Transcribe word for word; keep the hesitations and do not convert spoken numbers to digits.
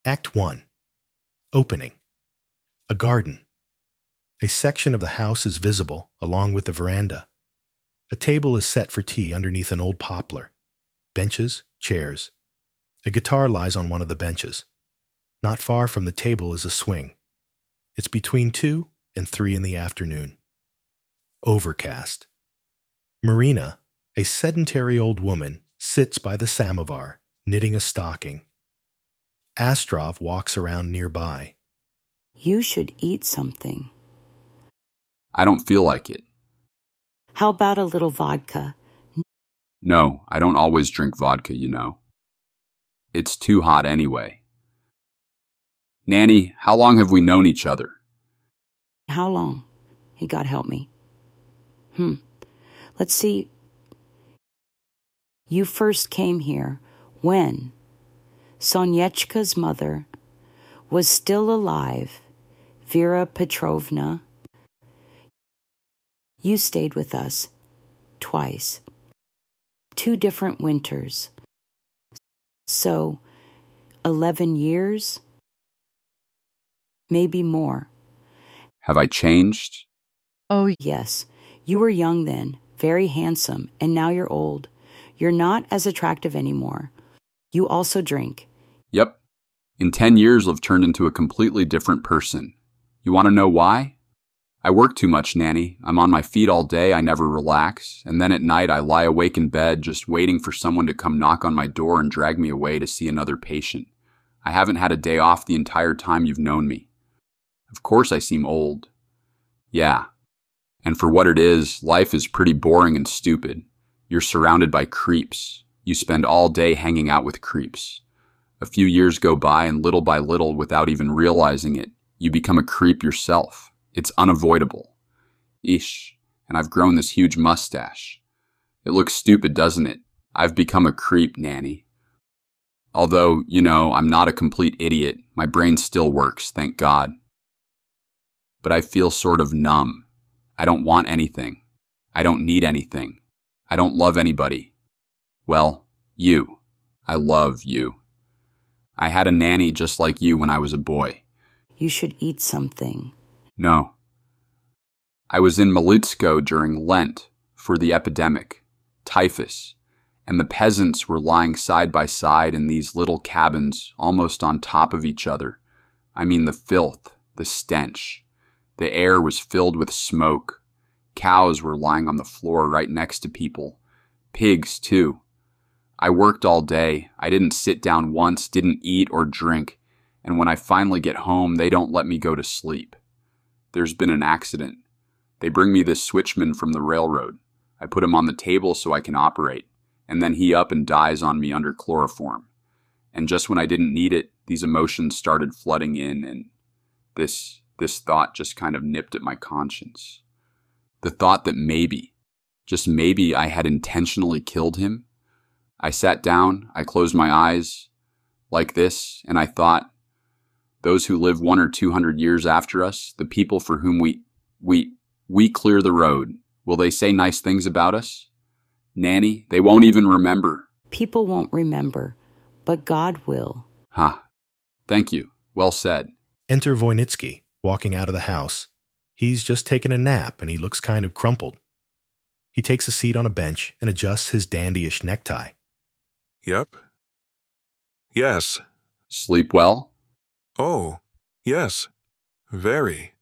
Act one. Opening. A garden. A section of the house is visible, along with the veranda. A table is set for tea underneath an old poplar. Benches, chairs. A guitar lies on one of the benches. Not far from the table is a swing. It's between two and three in the afternoon. Overcast. Marina, a sedentary old woman, sits by the samovar, knitting a stocking. Astrov walks around nearby. You should eat something. I don't feel like it. How about a little vodka? No, I don't always drink vodka, you know. It's too hot anyway. Nanny, how long have we known each other? How long? Hey, God help me. Hmm. Let's see. You first came here when Sonyechka's mother was still alive, Vera Petrovna. You stayed with us twice. Two different winters. So, eleven years? Maybe more. Have I changed? Oh, yes. You were young then, very handsome, and now you're old. You're not as attractive anymore. You also drink. Yep. In ten years, I've turned into a completely different person. You want to know why? I work too much, Nanny. I'm on my feet all day, I never relax, and then at night I lie awake in bed just waiting for someone to come knock on my door and drag me away to see another patient. I haven't had a day off the entire time you've known me. Of course I seem old. Yeah. And for what it is, life is pretty boring and stupid. You're surrounded by creeps. You spend all day hanging out with creeps. A few years go by and little by little, without even realizing it, you become a creep yourself. It's unavoidable. Eesh, and I've grown this huge mustache. It looks stupid, doesn't it? I've become a creep, Nanny. Although, you know, I'm not a complete idiot. My brain still works, thank God. But I feel sort of numb. I don't want anything. I don't need anything. I don't love anybody. Well, you. I love you. I had a nanny just like you when I was a boy. You should eat something. No. I was in Militsko during Lent for the epidemic, typhus, and the peasants were lying side by side in these little cabins almost on top of each other. I mean the filth, the stench. The air was filled with smoke. Cows were lying on the floor right next to people. Pigs, too. I worked all day. I didn't sit down once, didn't eat or drink, and when I finally get home, they don't let me go to sleep. There's been an accident. They bring me this switchman from the railroad. I put him on the table so I can operate, and then he up and dies on me under chloroform. And just when I didn't need it, these emotions started flooding in, and this, this thought just kind of nipped at my conscience. The thought that maybe, just maybe I had intentionally killed him. I sat down, I closed my eyes like this, and I thought, those who live one or two hundred years after us, the people for whom we, we, we clear the road, will they say nice things about us? Nanny, they won't even remember. People won't remember, but God will. Ha. Huh. Thank you. Well said. Enter Voynitsky, walking out of the house. He's just taken a nap and he looks kind of crumpled. He takes a seat on a bench and adjusts his dandyish necktie. Yep. Yes. Sleep well? Oh, yes. Very.